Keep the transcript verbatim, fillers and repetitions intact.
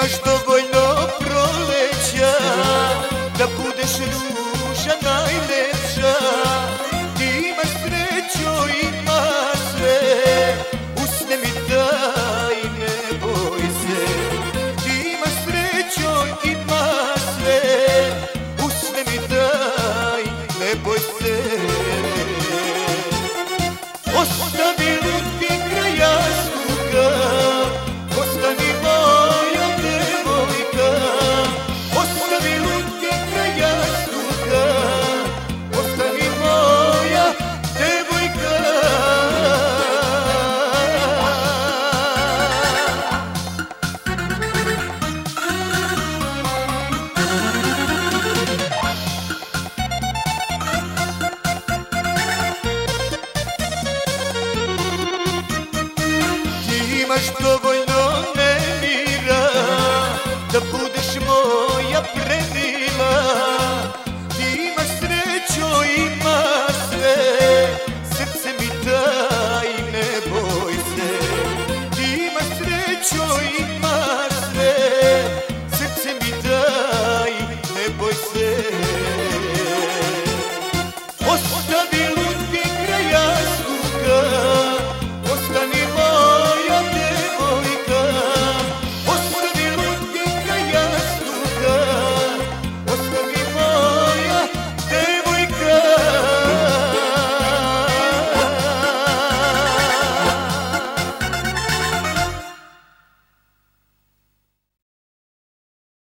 imaš dovoljno proleća da budeš ruža najlepša. Ti imaš sreću, imaš sve, usne mi daj, ne boj se. Ti imaš sreću, imaš sve, usne mi daj, ne boj se. Ostavi lutke kraj jastuka, ostani moja devojka. Ostavi lutke kraj jastuka, ostani moja devojka. Ti imaš dovoljno nemira da budeš moja pre